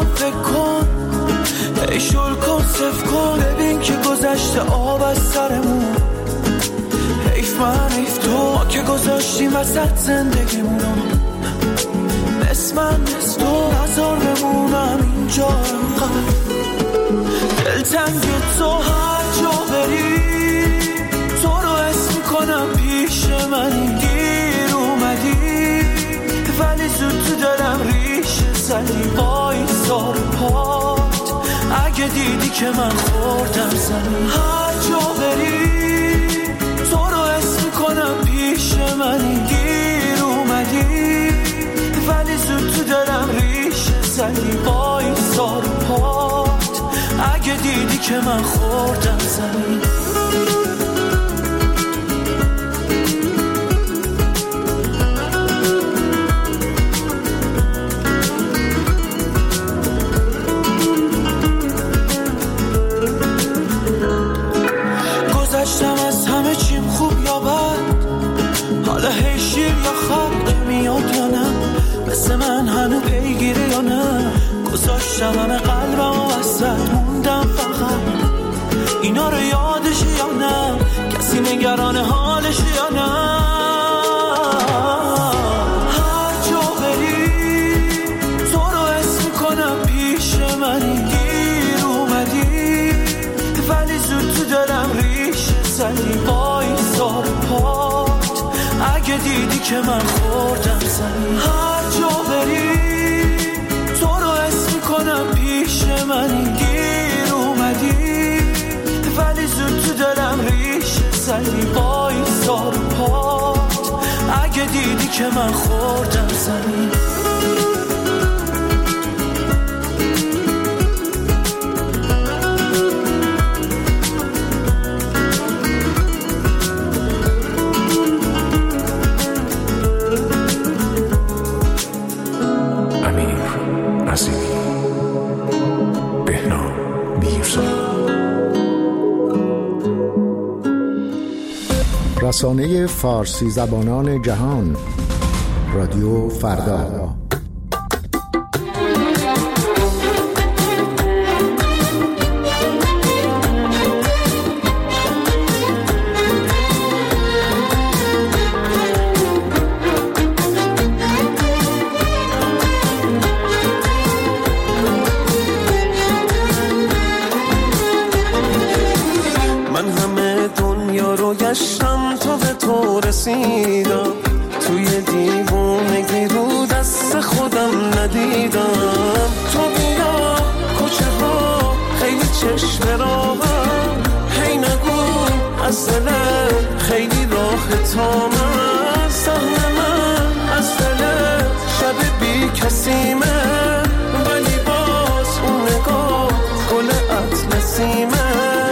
فکر کن، ای شل کن صف کن، ببین که گذشته آب از سرمون. حیف من حیف تو، ما که گذاشتیم وسط زندگیمونو. نصف من نصف تو، نظر بمونم اینجا انقدر. دلتنگ تو هر جا بری، تو رو اسم کنم پیش منی. دیر اومدی ولی زود تو دلم ریش زدی. وایسا رو پات اگه دیدی که من خوردم زمین. هر جا بری تو رو اسم کنم پیش منی. دیر اومدی ولی زود تو دلم ریش زدی. وایسا رو پات اگه دیدی که من خوردم زمین. گذشتم از همه چیم خوب یا بد، حالا هی شیر یا خط که میاد یا نه، مثل من هنو پیگیری یا نه. گذاشتم همه قلبم و وسط موندم فقط، اینا رو یادش یا نه، کسی نگران حالش یا نه. هر جا بری تو رو اسم کنم پیش منی. دیر اومدی ولی زود تو دلم ریش زدی. وایسا رو پات اگه دیدی که من خوردم زمین. هر جا بری تو رو اسم کنم پیش منی. دیر اومدی ولی زود تو دلم ریش زدی. وایسا رو پات اگه دیدی که من خوردم زمین. رسانه فارسی زبانان جهان، رادیو فردا. توی دیوونگی رو دست خودم ندیدم. تو بیا کوچه ها خیلی چشم راهم، هی نگو از دلت خیلی راه تا من. سهم من از دلت شب بی کسیمه، ولی باز اون نگاه گل اطلسیمه.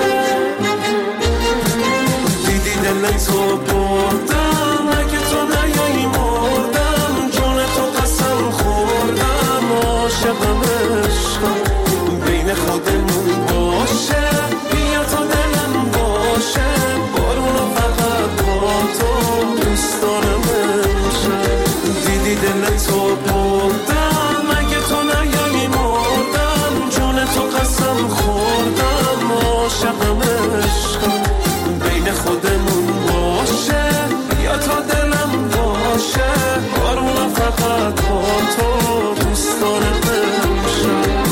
دیدی دل تو بردم، اگه تو نیایی مردم. جون تو قسم خوردم، عاشقم عشقم بین خودمون باشه. بیا تا دلم باشه، بارونو فقط با تو دوست دارم امشب. دیدی دل تو بردم، اگه تو نیایی مردم. جون تو قسم خوردم، عاشقم عشقم بین خودمون باشه. یا تا دلم باشه، بارونم فقط با تو دوست دارم امشب.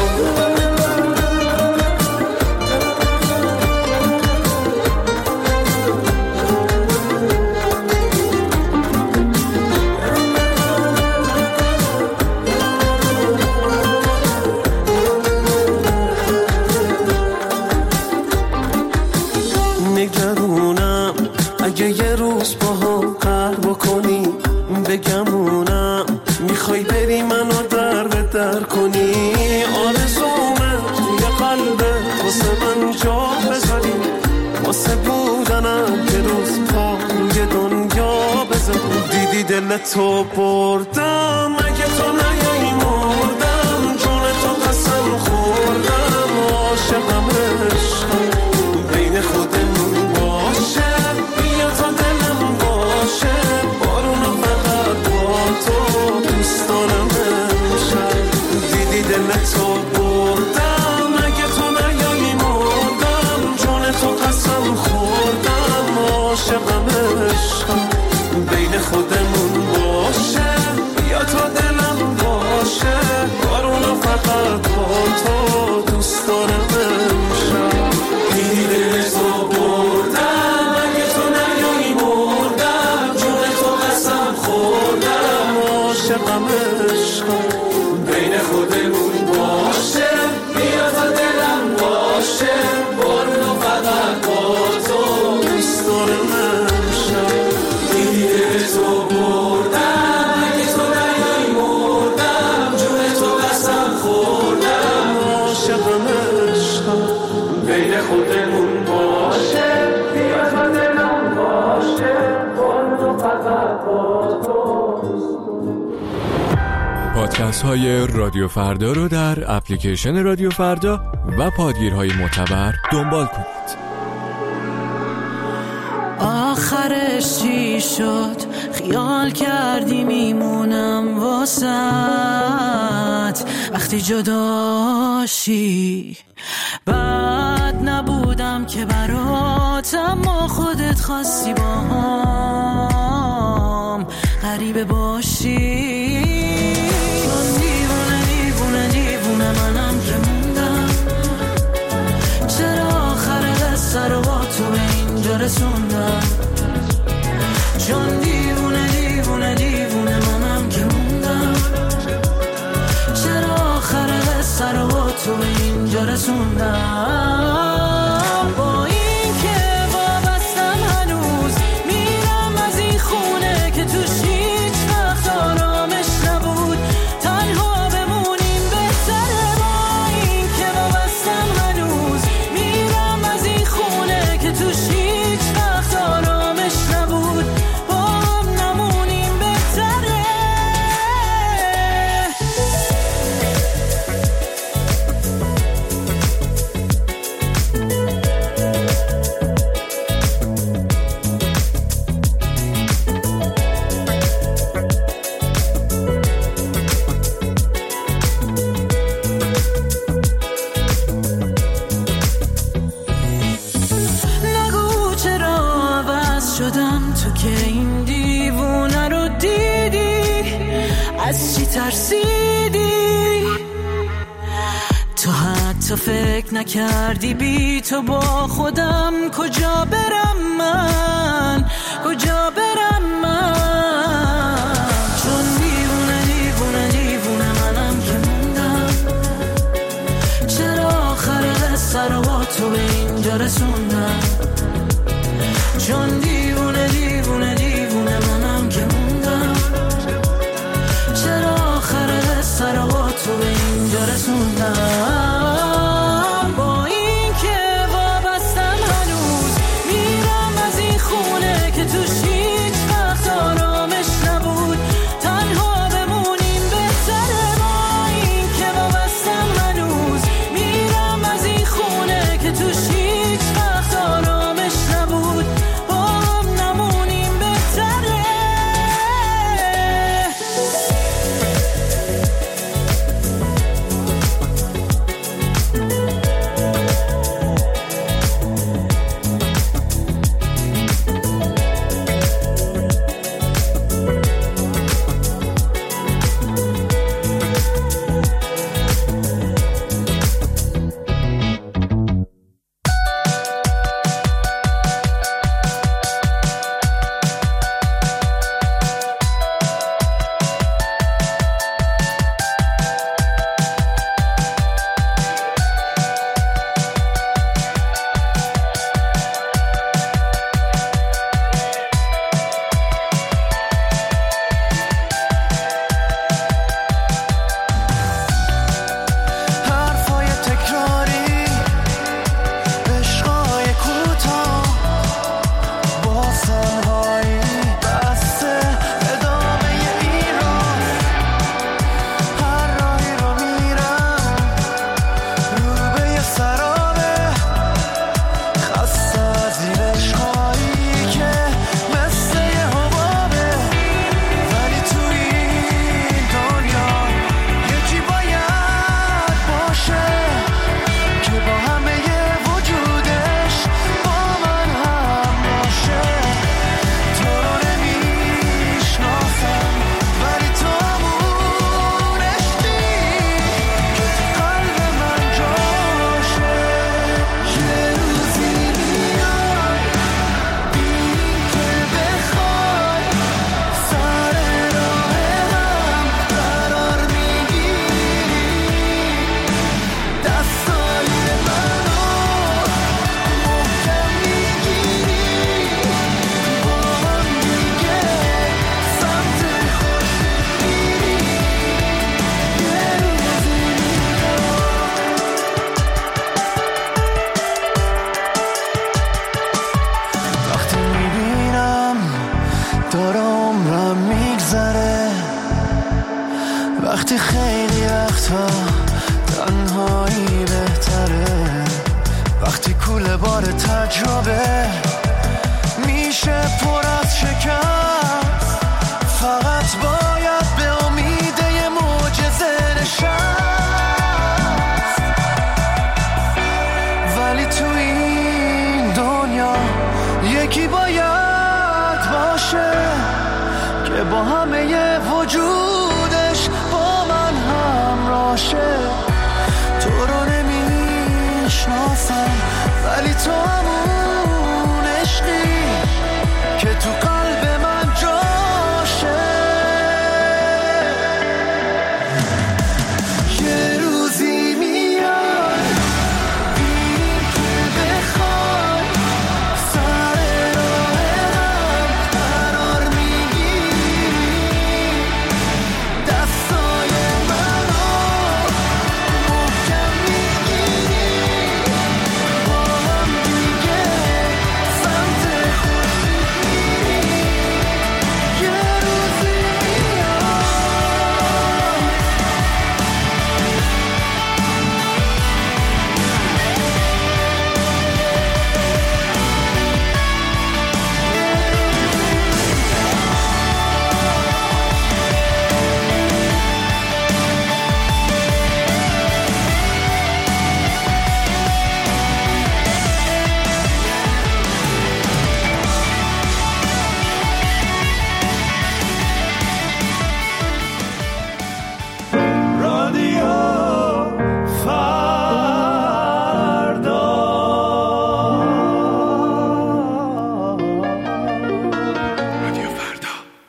نگرونم اگه یه روز با هم قهر بکنی، بگمونم میخوای بری منو در کنی. آرزومه توی قلبت واسه من جا بذاری، واسه بودنم یه روز پا روی دنیا بذاری. دیدی دل تو بردم، اگه تو نیایی مردم. جون تو قسم خوردم، عاشقم عشقم بین خودمون باشه. بیا تا دلم باشه، بارونو فقط با تو دوست دارم امشب. دیدی دل تو عاشقم عشقم بین خودمون باشه بیا تا دلم باشه برو فقط با تو دوست دارم عشقم دیده تو بردم اگه تو نیایی مردم جون تو قسم خوردم عاشقم عشقم بین خودمون باشه بیا تا دلم باشه برو فقط با تو. پادکست های رادیو فردا رو در اپلیکیشن رادیو فردا و پادگیرهای معتبر دنبال کنید. آخرش چی شد؟ خیال کردی میمونم واسط وقتی جداشی. بد نبودم که برات اما خودت خواستی با هم غریبه باشی. چون دیوونه دیوونه دیوونه منم که موندم چرا آخر قصه رو با تو اینجا رسوندم. چون دیوونه دیوونه دیوونه منم که موندم چرا آخر قصه رو با تو اینجا رسوندم. با این که وابستم هنوز میرم از این خونه که توش هیچ وقت آرامش نبود تنها بمونیم بهتره. با این که وابستم هنوز میرم از این خونه که توش هیچ وقت آرامش نبود با هم نمونیم بهتره. نگو چرا عوض شدم تو که این دیوونه رو دیدی از چی ترسیدی. تو حتی فکر نکردی بی تو با خودم کجا برم من کجا برم من. چون دیوونه دیوونه دیوونه منم که موندم چرا آخر قصه رو با تو اینجا رسوندم. چون دیوونه دیوونه دیوونه منم که موندم چرا آخر قصه رو با تو اینجا رسوندم. با این که وابستم هنوز میرم از این خونه که توش هیچ وقت آرامش وقتی خیلی وقتا تنهایی بهتره، وقتی کوله بار تجربه میشه پر از شکست، فقط باید به امید یه معجزه نشست. ولی تو این دنیا یکی باید باشه که با همه ی وجودش با من همراشه. تو رو نمیشناسم ولی تو همون عشقی که تو قلب من جاشه. یه روزی میاد ببینیم که بخوای سر راه هم قرار میگیری، دستای منو محکم میگیری، با هم دیگه سمت خورشید میریم. یه روزی میاد. رادیو فردا. رادیو فردا.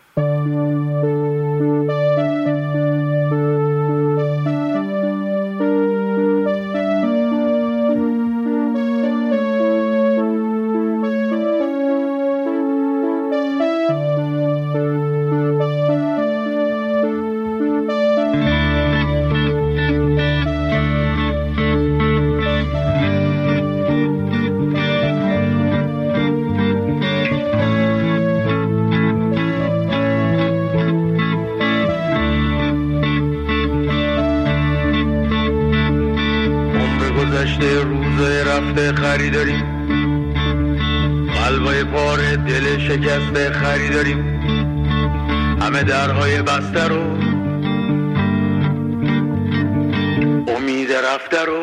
عمر گذشته روزای رفته خریداریم، قلبای پاره دل شکسته خریداریم، همه درهای بسته رو امید رفته رو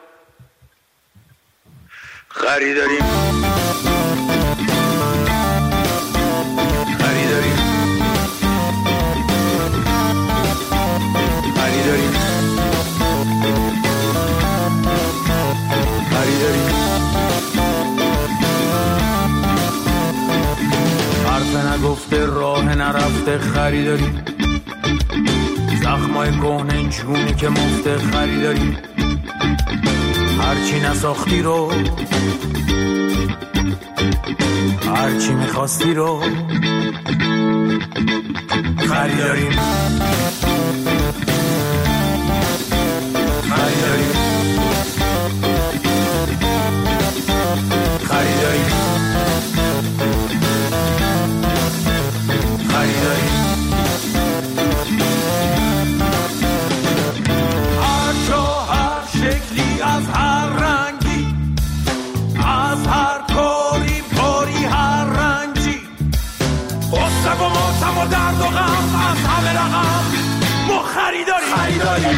خریداریم. خریداریم خریداریم خریداریم. حرف نگفته راه نرفته خریداریم، زخمای کهنه جونی که مفته خریداریم، هرچی نساختی رو هرچی میخواستی رو خریداریم. خریداریم خریداریم خریداریم. هر جا هر شکلی از هر رنگی، از هر کاری کاری هر رنجی، غصه و ماتم و درد و غم از همه رقم ما خریداریم. خریداریم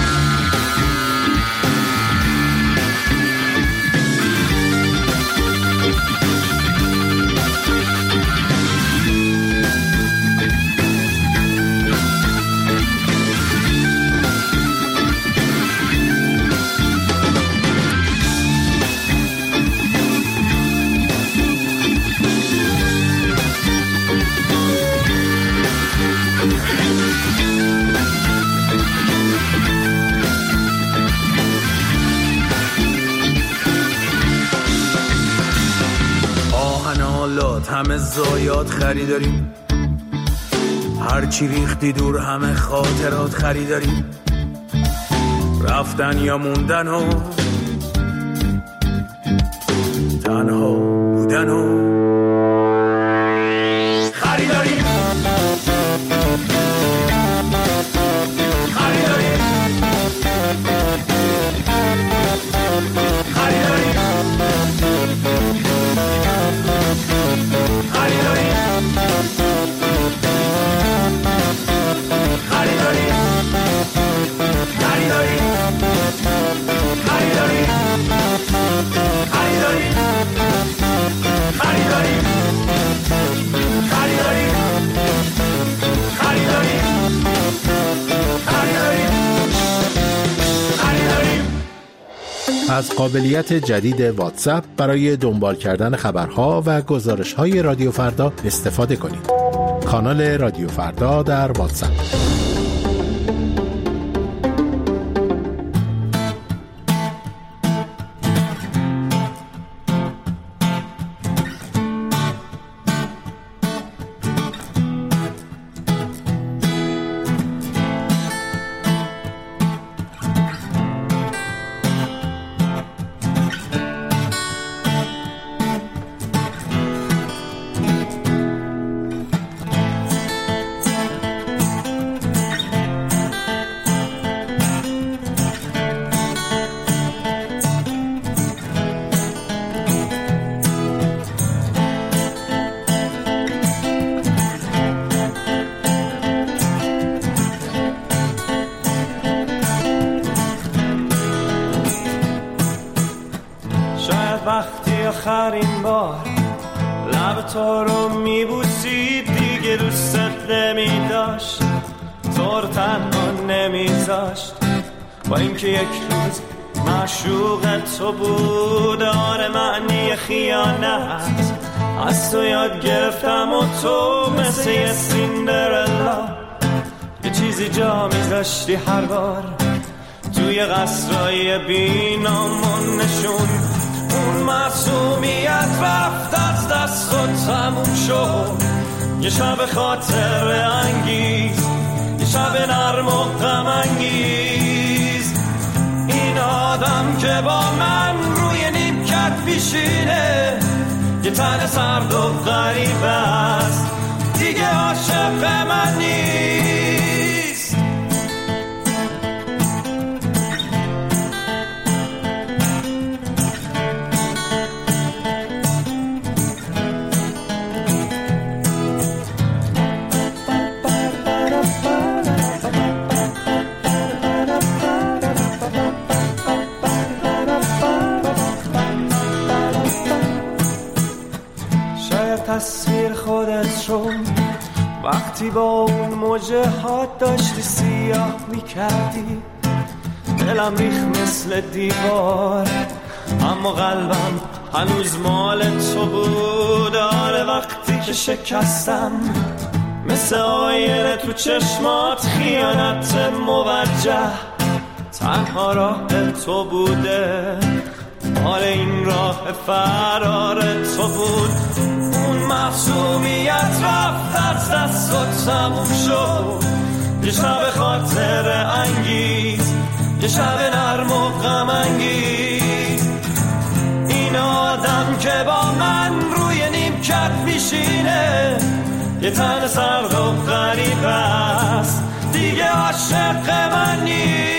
آهنالات همه زایات خریداریم، هرچی ریختی دور همه خاطرات خریداریم، رفتن یا موندن و تنها بودن و خریداریم. خریداریم از قابلیت جدید واتساپ برای دنبال کردن خبرها و گزارش‌های رادیو فردا استفاده کنید. کانال رادیو فردا در واتساپ. وقتی آخرین بار لب تو رو میبوسید دیگه دوست نمی داشت، تو رو تنها نمیذاشت، با اینکه یک روز معشوق تو بود. آره معنی خیانت از تو یاد گرفتم و تو مثل یه سیندرلا یه چیزی جا میذاشتی هر بار توی قصرهای بینامون نشون. اون معصومیت رفت از دست و تموم شد، یه شب خاطر انگیز، یه شب نرم و غم انگیز. این آدم که با من روی نیمکت پیشینه، یه تن سرد و غریب است، دیگه عاشق من نیست. تصویر خودت رو وقتی با اون موجه ها داشتی سیاه میکردی، دلم ریخ مثل دیوار اما قلبم هنوز مال تو بود. آره وقتی که شکستم مثل آینه تو چشمات، خیانت موجه تنها راه تو بوده. آره این راه فرار تو بود. اون معصومیت رفت از دست و تموم شد، یه شب خاطر انگیز، یه شب نرم و غم انگیز. این آدم که با من روی نیمکت میشینه، یه تن سرد و غریب است، دیگه عاشق من نیست.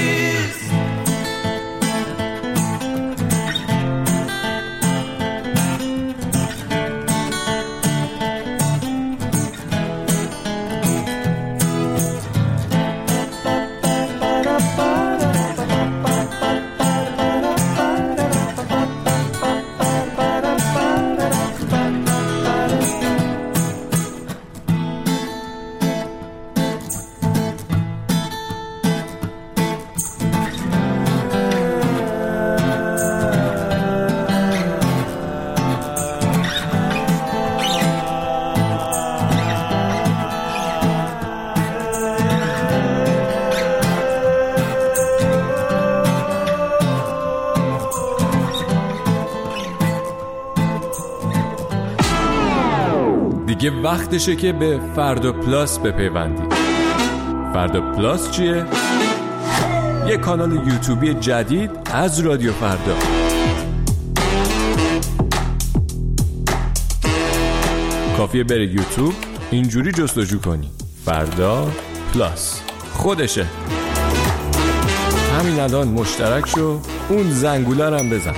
دیگه وقتشه که به فردا پلاس بپیوندید. فردا پلاس چیه؟ یه کانال یوتیوبی جدید از رادیو فردا. کافیه بری یوتیوب اینجوری جستجو کنی فردا پلاس، خودشه. همین الان مشترک شو، اون زنگوله رو هم بزن.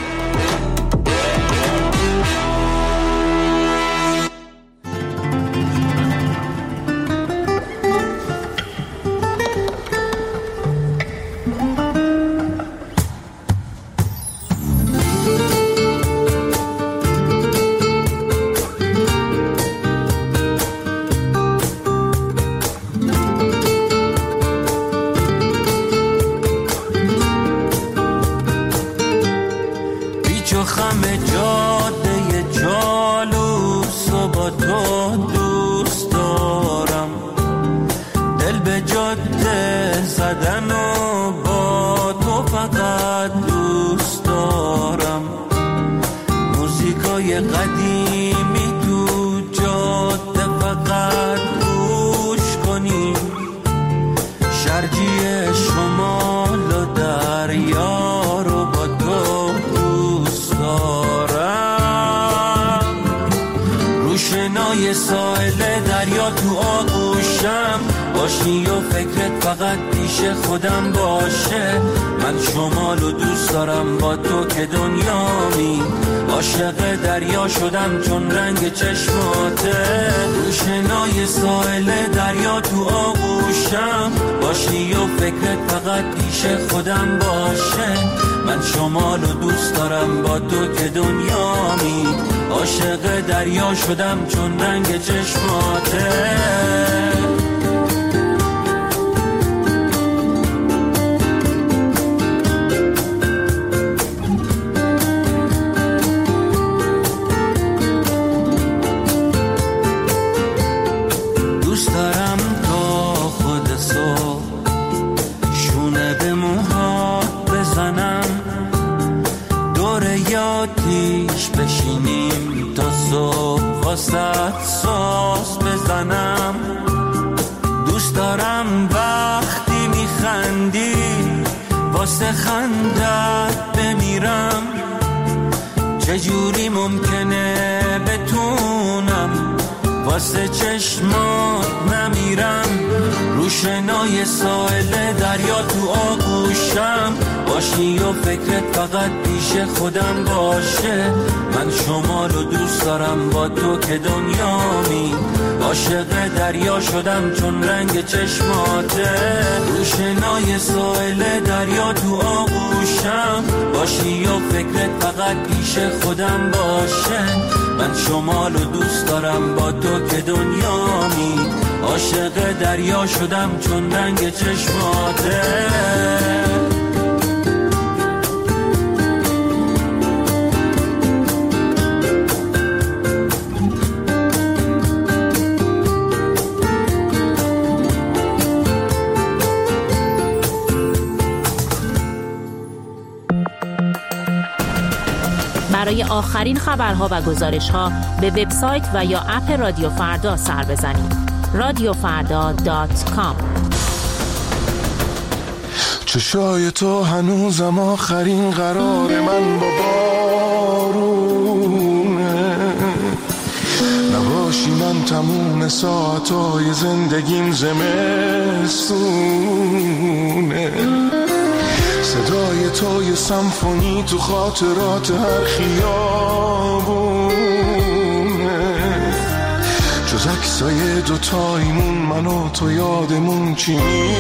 زدن و با تو فقط دوست دارم. موزیکای قدیمی تو جاده فقط گوش کنی. شرجی شمال و دریا رو با تو دوست دارم. روشنای ساحل دریا تو آغوشم باشی و فکرت فقط پیش خودم باشه. من شمال رو دوست دارم با تو که دنیامی. عاشق دریا شدم چون رنگ چشماته. روشنای ساحل دریا تو آغوشم باشی و فکرت فقط پیش خودم باشه. من شمال رو دوست دارم با تو که دنیامی. عاشق دریا شدم چون رنگ چشماته. بشینیم تا صبح واسه ساز بزنم. دوست دارم وقتی میخندی واسه خندت بمیرم. چجوری ممکنه بتونم واسه چشمات نمیرم. روشنای ساحل دریا تو آغوشم باشی و فکرت فقط پیش خودم باشه. من شمال رو دوست دارم با تو که دنیامی. عاشق دریا شدم چون رنگ چشماته. روشنای ساحل دریا تو آغوشم باشی و فکرت فقط پیش خودم باشه. من شمال رو دوست دارم با تو که دنیامی. عاشق دریا شدم چون رنگ چشماته. برای آخرین خبرها و گزارش‌ها به وبسایت و یا اپ رادیو فردا سر بزنید. radiofarda.com. چشای تو هنوزم آخرین قرار من با بارونه. نباشی من تموم ساعتای زندگیم زمستونه. صدای تو یه سمفونی تو خاطرات هر خیابونه. جز عکسای دوتایمون من و تو یادمون چی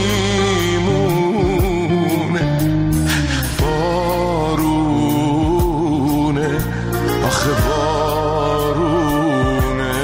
میمونه. بارونه آخه بارونه.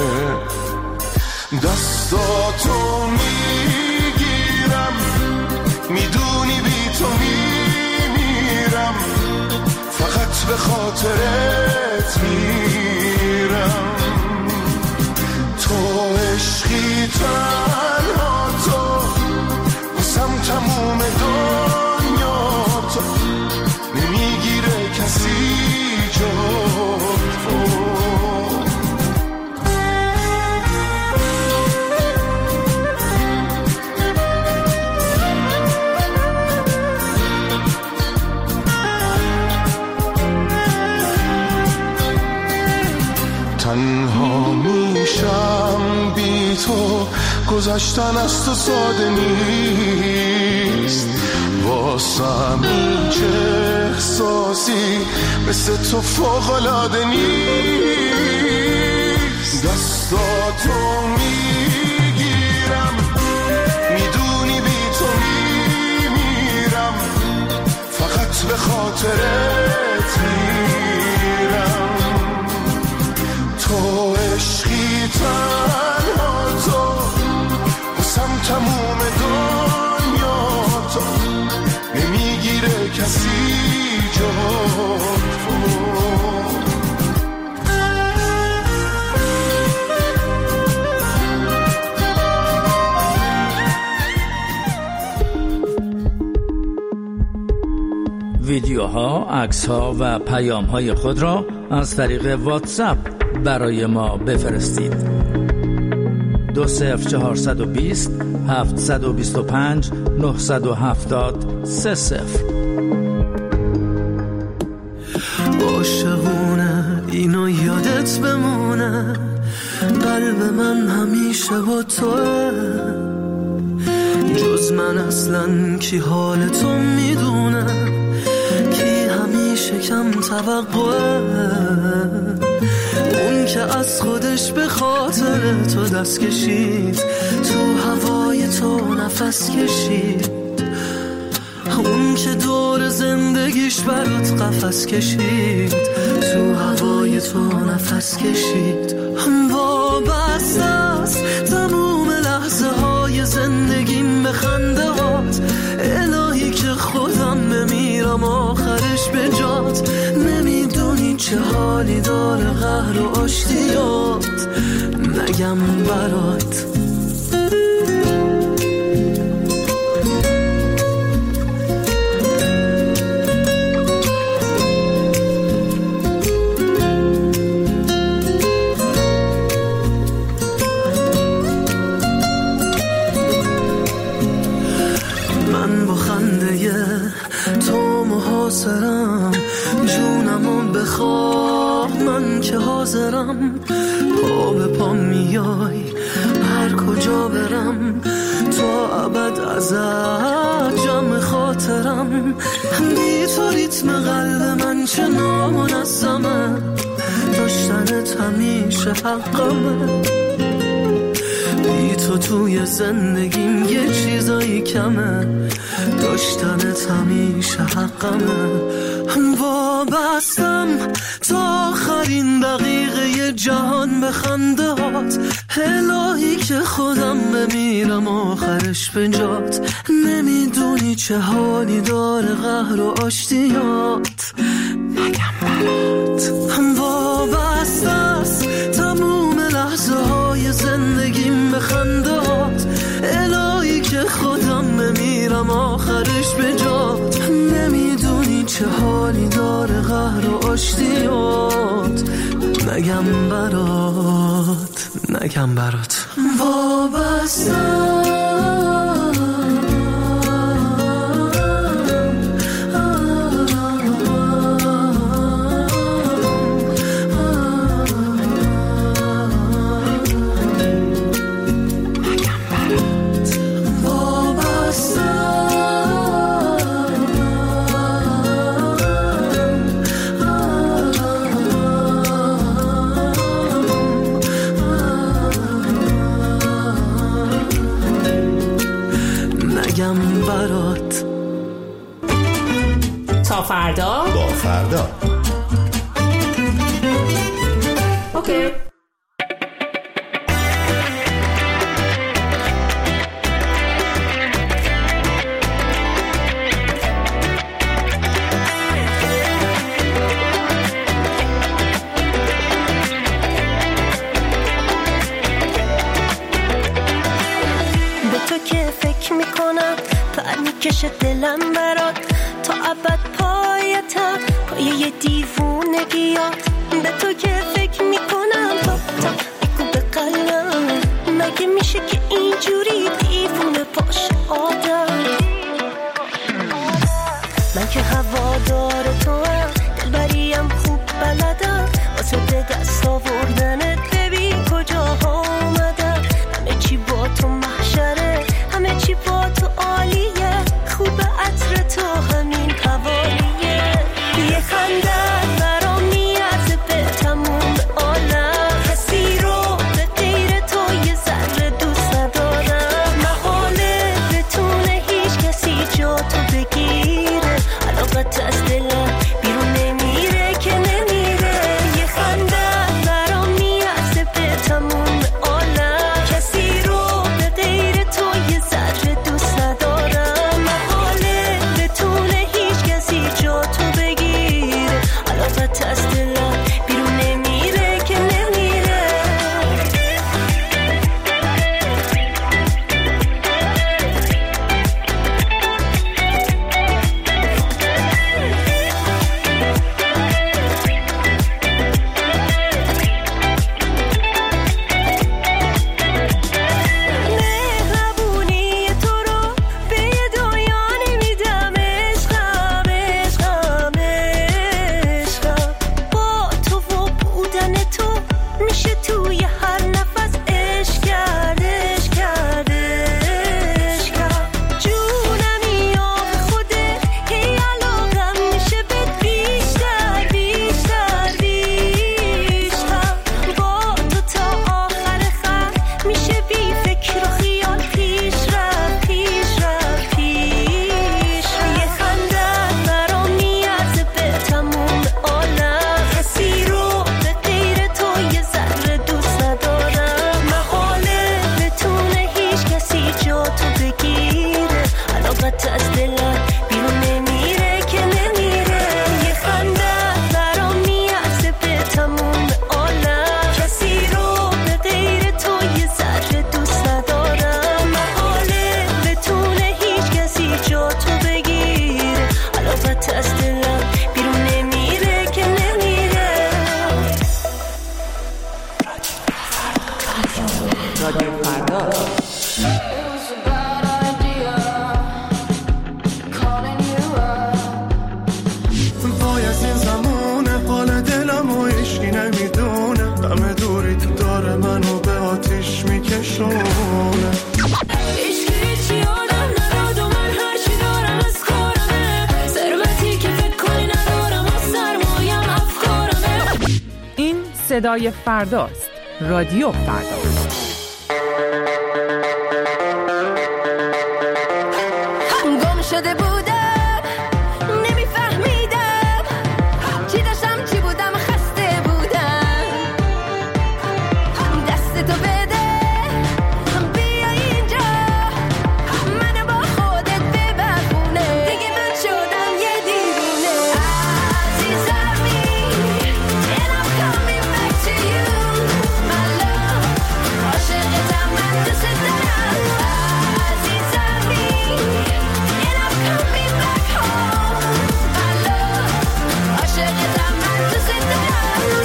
دستاتو میگیرم میدونی بی تو میمیرم. فقط به خاطرت میرم. تو عشقی تنها تو واسم تموم دنیا. تو نمیگیره کسی جا تو. تنها میشم بی تو. گذشتن از تو ساده نیست. واسم این چه احساسی مثل تو فوق‌العاده نیست. دستاتو میگیرم میدونی بی تو میمیرم. فقط به خاطرت میرم. تو عشقی تنها تو واسم تموم دنیا. تو نمیگیره کسی جا تو. ویدیوها، عکس‌ها و پیام‌های خود را از طریق واتساپ برای ما بفرستید. 20420 725 970 30. عاشقونه اینو یادت بمونه، قلب من همیشه با توه، جز من اصلا کی حال تو میدونه، کی همیشه کم توقعه، اون که از خودش به خاطر تو دست کشید، تو هوای تو نفس کشید، اون که دور زندگیش برات قفس کشید، تو هوای تو نفس کشید. وابسته است تموم لحظه های زندگیم به خنده هات، الهی که خودم بمیرم آخرش به جات، نمیدونی چه حالی داره قهر و آشتیات، نگم برات. تو محاصرم، جونمو بخواه من که حاضرم، پا به پا میای هر کجا برم، تا ابد ازت جمع خاطرم، بی تو ریتم قلب من چه نامنظمه، داشتنت همیشه حقمه، بی تو توی زندگیم یه چیزایی کمه، داشتنت همیشه حقمه، وابستم تا آخرین دقیقه جهان به خنده هات، الهی که خودم بمیرم آخرش به جات، نمیدونی چه حالی داره قهر و آشتیات، نگم برات. وابسته است تموم لحظه های زندگیم به خنده هات، الهی که خودم بمیرم آخرش به جات، نمیدونی چه حالی داره قهر و آشتیات، نگم برات، نگم برات. وابستم برات. تا فردا با فردا. اوکی. کش دلم برات تا ابد پایتم، پای یه دیوونگیات، به تو که فکر میکنم تا بگو به قلبم، مگه میشه که اینجوری دیوونه باشه آدم، من که هوادار تو هم، دلبریم خوب بلدم، واسه به دست آوردنت ببین کجاها اومدم، همه چی با تو محشره، همه چی با تو عالیه، خوب عطر تو همین حوالیه، یه خندت برام میارزه به تموم عالم، کسی رو به غیر تو یه ذره دوست ندارم، محاله بتونه هیچ کسی جا تو بگیره، علاقت از دلم علاقت از دلم بیرون نمیره که نمیره. یه خنده برام میارزه به تموم عالم. کسی رو به غیر تو یه ذره دوست ندارم. محاله بتونه هیچ کسی جا تو بگیره. علاقت از دلم بیرون نمیره که نمیره. رادیو فردا. وای از این زمونه حال دلم و عشقی نمیدونه. همه دوری تو داره منو به آتیش میکشونه. هیچی آدم نداد و من هرچی دارم از کارمه. ثروتی که فکر کنی ندارم و سرمایم افکارمه. این صدای فرداست. رادیو فردا. گم شده بودم نمیفهمیدم چی داشتم چی بودم. خسته بودم دست تو بده بیا اینجا منو با خودت ببرونه. دیگه من شدم یه دیوونه. عزیزمی and I'm coming back to you my love. عاشقتم من دوست دارم. عزیزمی and I'm coming back home my love. عاشقتم من دوست دارم.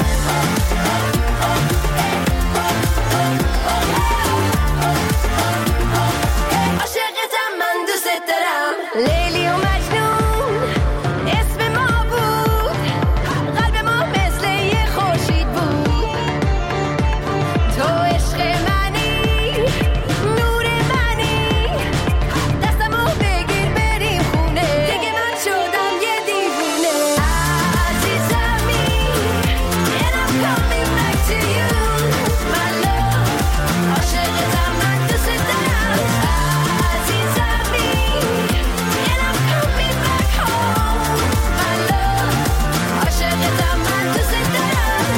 عاشقتم من دوست دارم. لیلی و مجنون اسم ما بود. قلب ما مثل یه خورشید بود. تو عشق منی نور منی. دستمو بگیر بریم خونه. دیگه من شدم یه دیوونه. عزیزمی and I'm coming back to you my love. عاشقتم من دوست دارم. عزیزمی and I'm coming back home my love. عاشقتم من دوست دارم.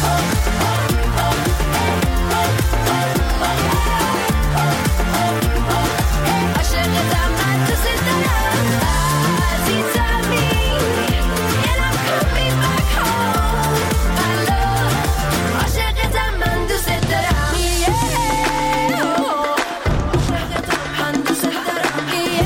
عاشقتم من دوست دارم. عزیزمی and I'm coming back home my love. عاشقتم من دوست دارم. عاشقتم من دوست دارم.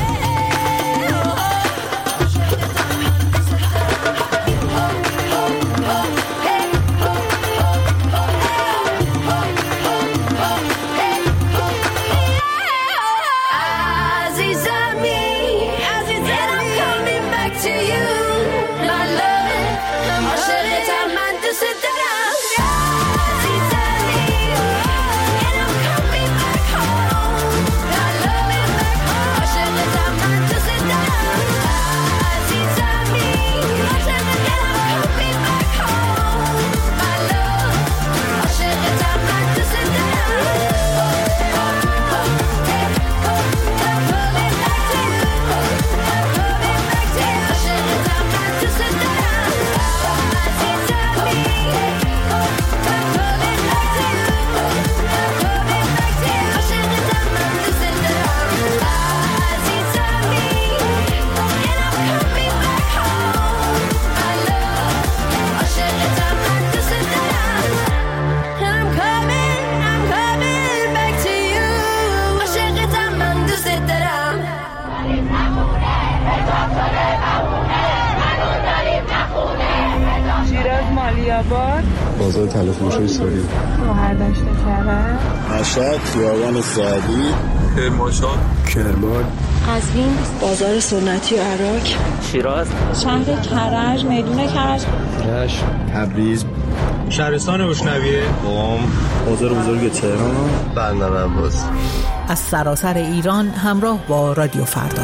عزیزمی and I'm coming back to you my love. عاشقتم من دوست دارم. عزیزمی and I'm coming back home my love. عاشقتم من دوست دارم. عزیزمی and I'm coming back home my love. عاشقتم من دوست بازار تلفروشی سوری شوهر داشته کرده مشهد خیابان سعدی کرمانشاه کرمان قزوین بازار سنتی و عراق شیراز شهر کرج میدون کرج رشت تبریز شهرستان بشنویه قم بازار بزرگ تهران بندر عباس. از سراسر ایران همراه با رادیو فردا.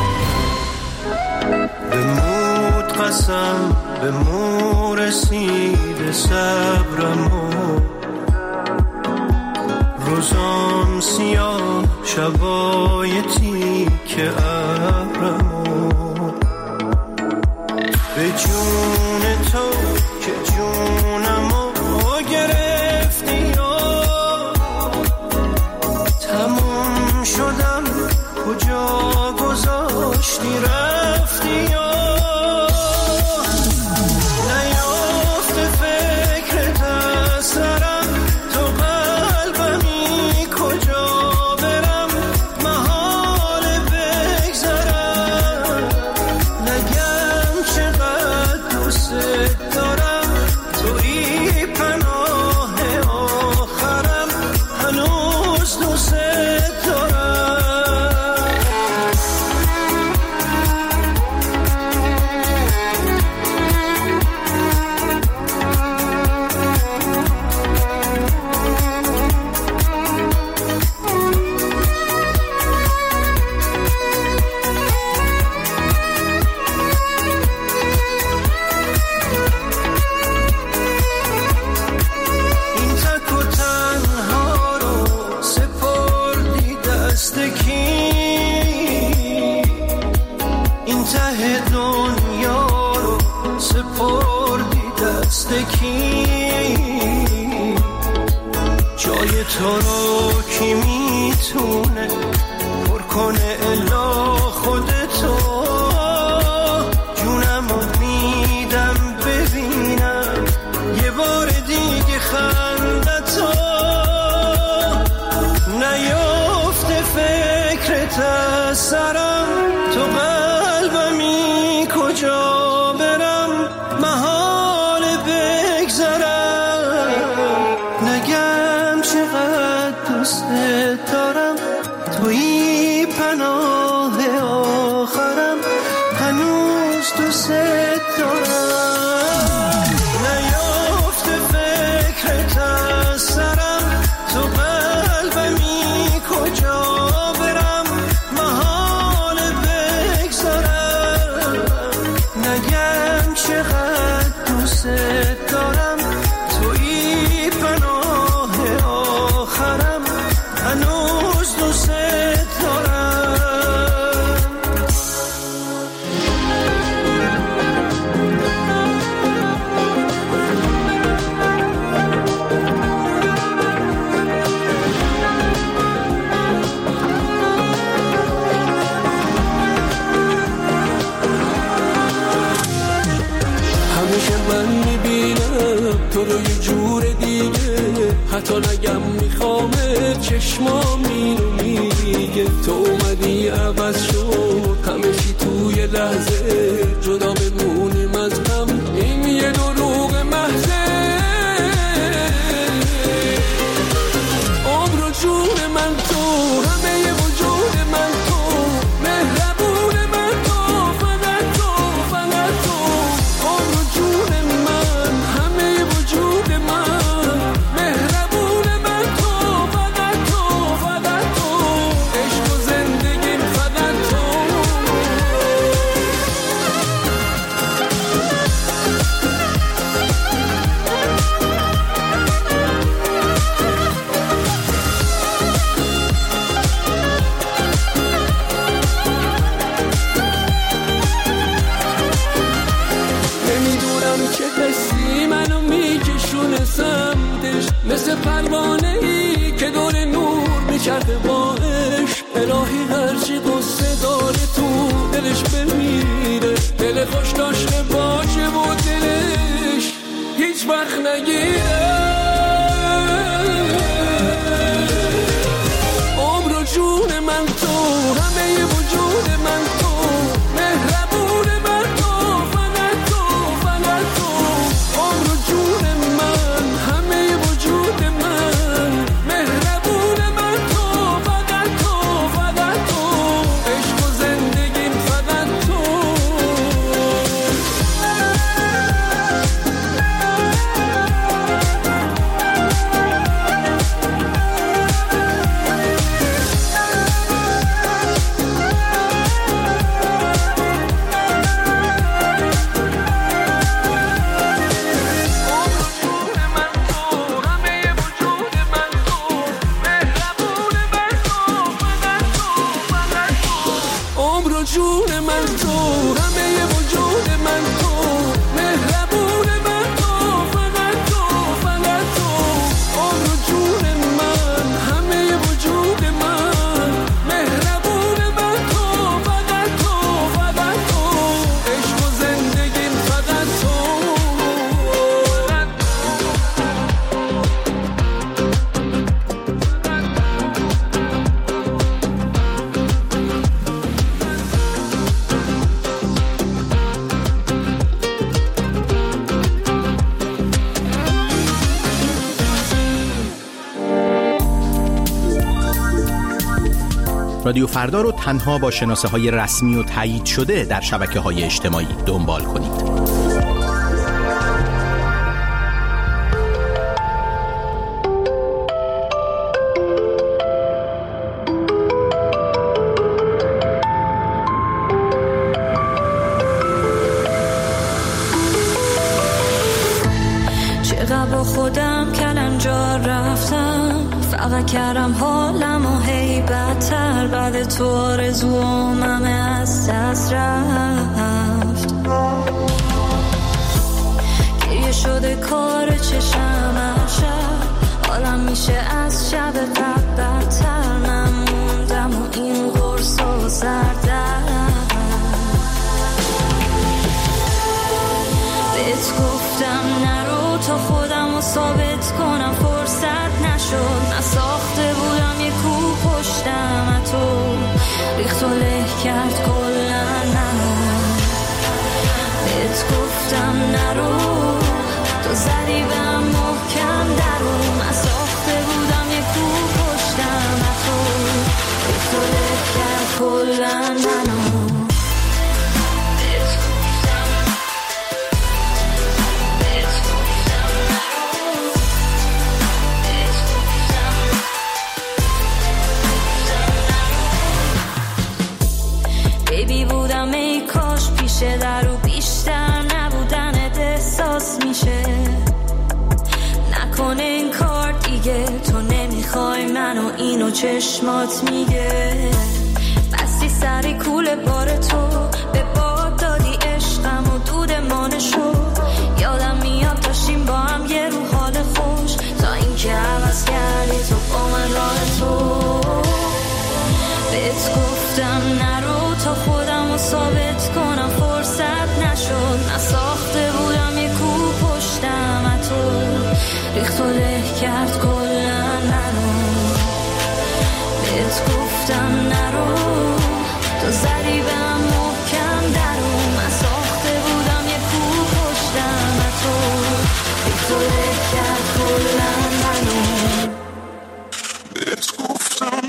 بمود قسم به مو رسید صبرمو. روزام سیاه شبای تیک ابرمو. به جون تو که جونمو گرفتی تموم شدم کجا گذاشتی. داشتی رفتی یا نیافته فکرت از سرم، تو قلبمی کجا برم محال بگذرم، نگم چقدر دوست دارم، توی پناه آخرم، هنوز دوست دارم. این تک و تنها رو سپردی دست کی؟ این ته دنیا رو سپردی دست کی؟ جای تو رو کی میتونه پر کنه الا خودتو؟ جونمو میدم ببینم یه بار دیگه خندتو، نیافته فکرت از سرم، تو قلبمی کجا برم محال بگذرم، نگم چقدر دوست دارم، توی پناه آخرم، هنوز دوست دارم. نیافته فکرت از سرم، تو قلبمی کجا برم محال بگذرم، نگم چقدر دوست دارم، توی پناه آخرم، هنوز دوست دارم. همیشه من میبینم تو رو یه جور دیگه، حتی نگم میخوامه چشمام اینو میگه، تو اومدی عوض شد همه چی توی لحظه، جدا بمونیم از هم این یه دروغ محضه. عمر و جون من تو، همه ی وجود من تو، مهربون من تو، فقط تو، فقط تو. عمر و جون من، همه ی وجود من، مهربون من تو، فقط تو، فقط تو. عشق و زندگیم فقط تو. نمیدونم چه حسی منو میکشونه سمتش، مثل پروانه‌ای که دور نور میچرخه با عشق. الهی هرچی قصه داره تو دلش بمیره، دل خوش داشته باشه و دلش هیچ وقت نگیره. عمر و جون من تو، همه ی وجود من تو، مهربون من تو، فقط تو، فقط تو. عمر و جون من، همه ی وجود من، مهربون من تو، فقط تو، فقط تو. عشق و زندگیم فقط تو. رادیو فردا رو تنها با شناسه‌های رسمی و تایید شده در شبکه‌های اجتماعی دنبال کنید. با خودم کلنجار رفتم، فقط کردم حالم و هی بدتر. بعد تو آرزوام همه از دست رفت، گریه شده کار چشم شب، حالم میشه از شب قبل بدتر. من موندم و این قرص و زردم، بهت گفتم نرو تا خودم رو ثابت کنم، فرصت نشد. من ساخته بودم یه کوه پشتم، تو ریخت و له کرد کلن منو. بهت گفتم نرو، تو زدی بهم محکم درو. من ساخته بودم یه کوه پشتم، تو ریخت و له کرد کلن منو. بودم ای کاش پیشه در و بیشتر نبودنت احساس میشه. نکنه این کار دیگه، تو نمیخوای منو، اینو چشمات میگه. بستی سری کوله بار تو، به باد دادی عشقم و دود مانشو. یادم میاد داشتیم با هم یه رو حال خوش، تا اینکه عوض کردی تو با من راه تو. بهت گفتم نرو تا خودم رو ثابت کنم، فرصت نشد. من ساخته بودم یه کوه پشتم، تو ریخت و له کرد کلن منو. بهت گفتم نرو، تو زدی بهم محکم درو. من ساخته بودم یه کوه پشتم، تو ریخت و له کرد کلن منو. بهت گفتم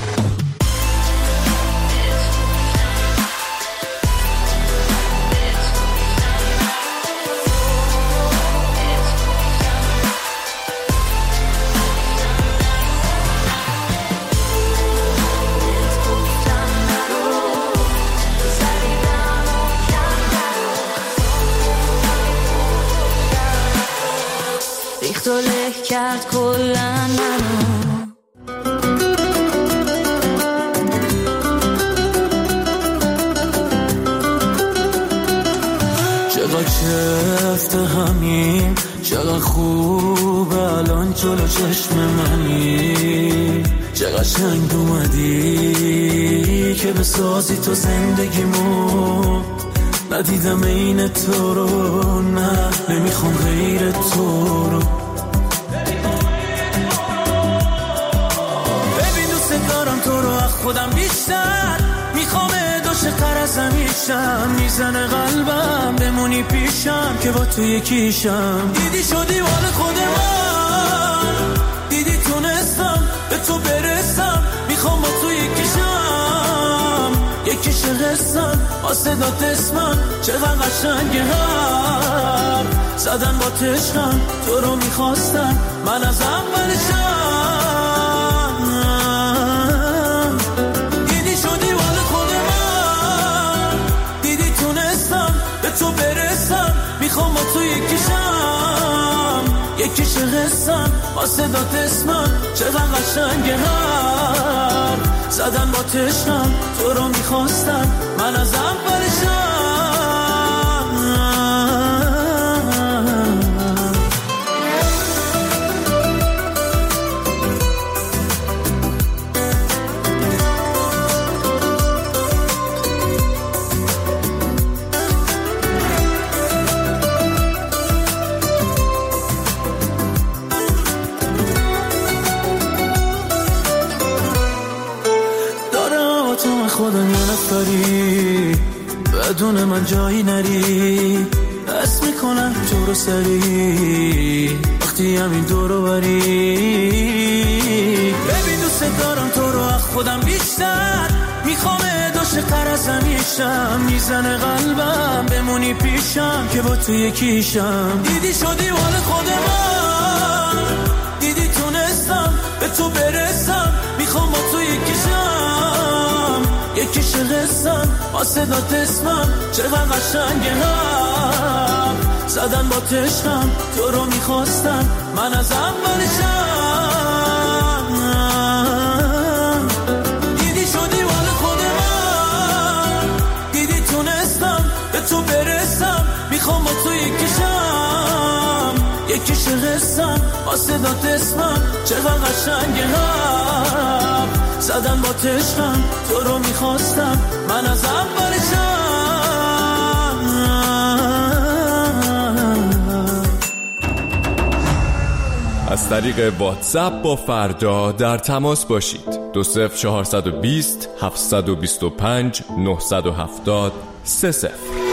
تو له کرد کلن منو. چقدر شفت همین، چقدر خوب الان جلو چشم منی. چقدر شنگ اومدی که بسازی تو زندگیمو. ندیدم این تو رو، نه نمیخوام غیر تو رو. ببین دوست دارم تو رو از خودم بیشتر، میخوام عاشق‌تر از همیشم. میزنه قلبم بمونی پیشم که با تو یکیشم. دیدی شدی مال خود من، دیدی تونستم به تو برسم. میخوام با تو یکیشم، یکیش قصم آسدات اسمم. چقدر قشنگه هم زدن با تشنم، تو رو میخواستم من از اولشم. دیدی شدی مال خود من، دیدی تونستم به تو برسم. میخوام با تو یکیشم، یکیش قصم آسدات اسمم. چقدر قشنگه هم زدن با تشنم، تو رو میخواستم من از اولشم. خودم یه نفری، بدون من جایی نری. دست میکنم تو رو سری وقتی همین دورو بری. ببین دوست دارم تو رو از خودم بیشتر، میخوام دوش قرصمیشم، میزنه قلبم بمونی پیشم که با تو یکیشم. دیدی شدی مال خود من، دیدی تونستم به تو برسم، میخوام با تو یکیشم، یکیش قسم واسه داد اسمم، چقدر قشنگه هم زدن با تشکم، تو رو میخواستم من از اولشم. دیدی شدی مال خود من، دیدی تونستم به تو برسم، میخوام با تو یکیشم، یکیش قسم واسه داد اسمم، چقدر قشنگه هم زدن با تشکم، تو رو میخواستم من از اولشم. از طریق واتساپ با فردا در تماس باشید. 20420 725 970 30.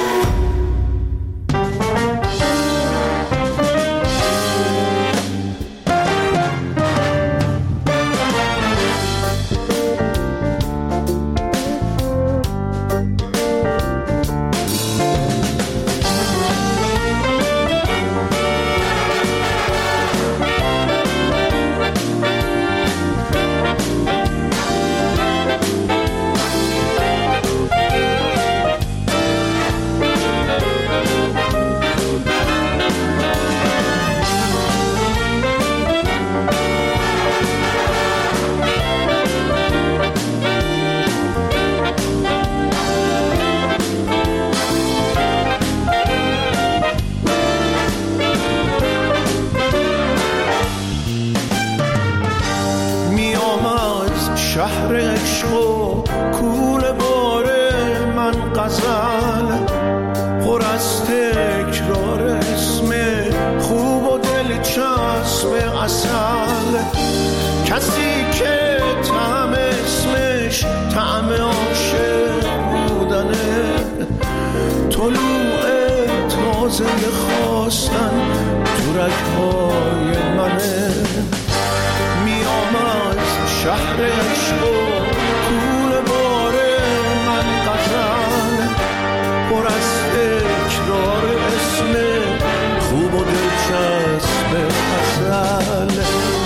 شهر عشق و کوله باره من غزل، پر از تکرار اسم خوب و دلچسب اصل، کسی که طعم اسمش طعم عاشق بودنه، طلوع تازه خواستن تو رگ‌های منه. میام از شهر عشق و کوله باره من غزل، پر از تکرار اسم خوب و دلچسب اصل،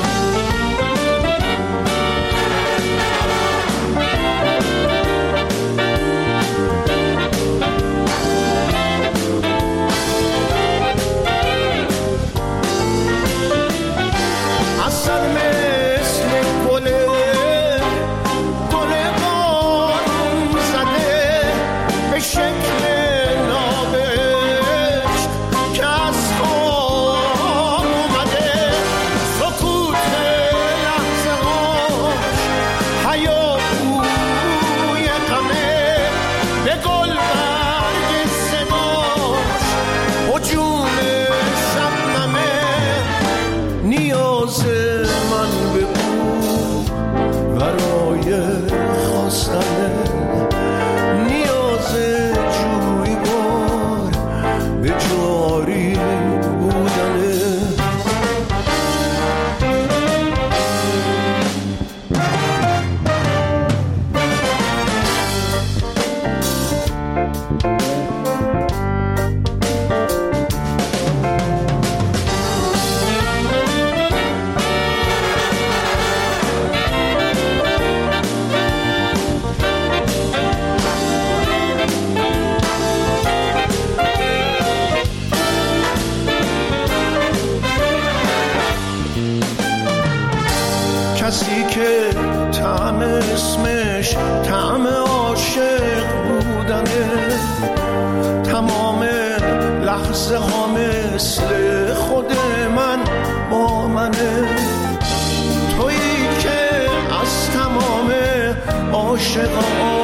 کسی که طعم اسمش طعم عاشق بودنه، تمام لحظه ها مثل خود من با منه، تویی که از تمام عاشق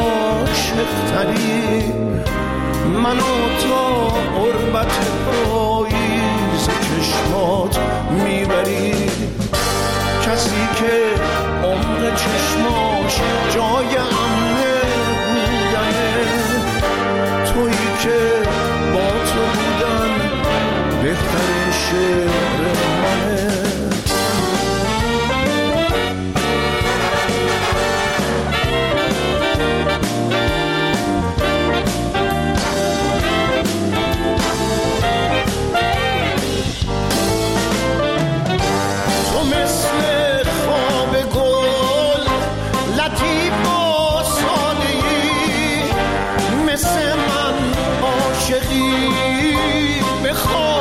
تری، منو تا قربت پاییز چشمات میبری، کسی که عمق چشماش جای امنه بودنه، تویی که با تو بودن بهترین شعر منه. من عاشقی بخواد